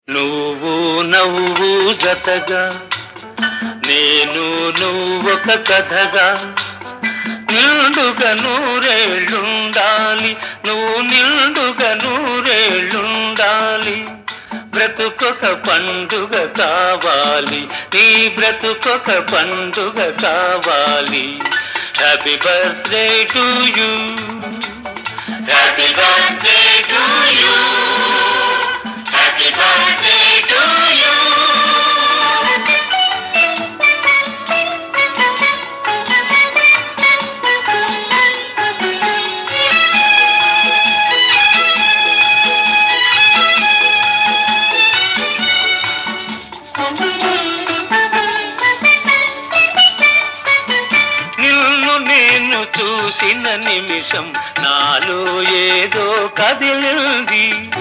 నువ్వు నవ్వు జతగా, నేను నువ్వొక కథగా, నిండుగా నూరేళ్ళుండాలి, నువ్వు నిండుగా నూరేళ్ళుండాలి. బ్రతుకొక పండుగ కావాలి, నీ బ్రతుకొక పండుగ కావాలి. Happy birthday to you, happy birthday to you, happy birthday to you. చూసిన నిమిషం నాలో ఏదో కదిలింది,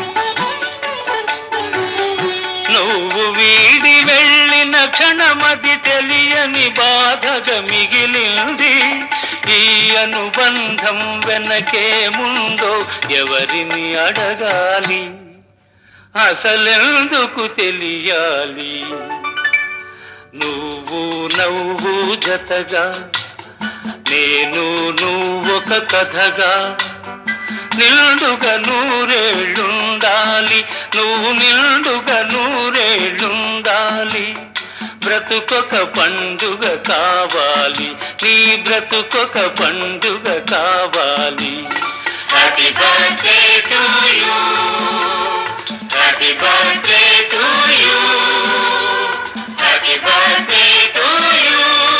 నువ్వు వీడి వెళ్ళిన క్షణమది తెలియని బాధగా మిగిలింది. ఈ అనుబంధం వెనకేముందో ఎవరిని అడగాలి, అసలెందుకు తెలియాలి. నువ్వు నవ్వు జతగా, నేను నువ్వొక కథగా, నిండుగా నూరేళ్ళుండాలి, నువ్వు నిండుగా నూరేళ్ళుండాలి. బ్రతుకొక పండుగ కావాలి, నీ బ్రతుకొక పండుగ కావాలి. Happy birthday to you, happy birthday to you, happy birthday to you.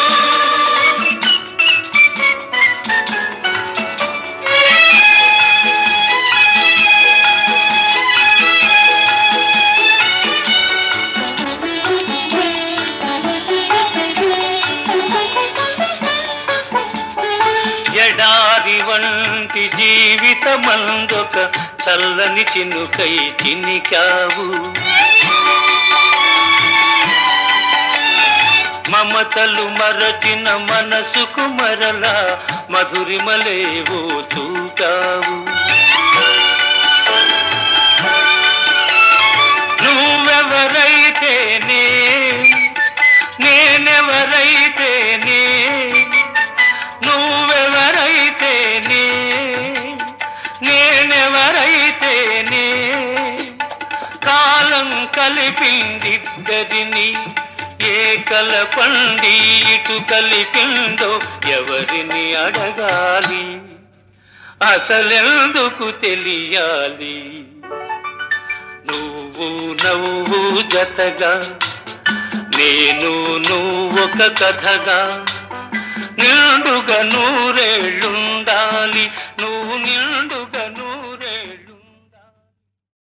ఎడారి వంటి జీవితమందొక చల్లని చినుకై చినికావు, మమతలు మరచిన మనసుకు మరలా మధురిమలేవో చూపావు. నువ్వెవరైతేనే నేనెవరైతేనే, నువ్వెవరైతేనే నేనెవరైతేనే, కాలం కలిపిందిద్దరిని, ఏ కలపండి ఇటు కలిపిందో ఎవరిని అడగాలి, అసలెందుకు తెలియాలి. నువ్వు నవ్వు జతగా, నేను నువ్వొక కథగా, నిండుగా నూరేళ్ళు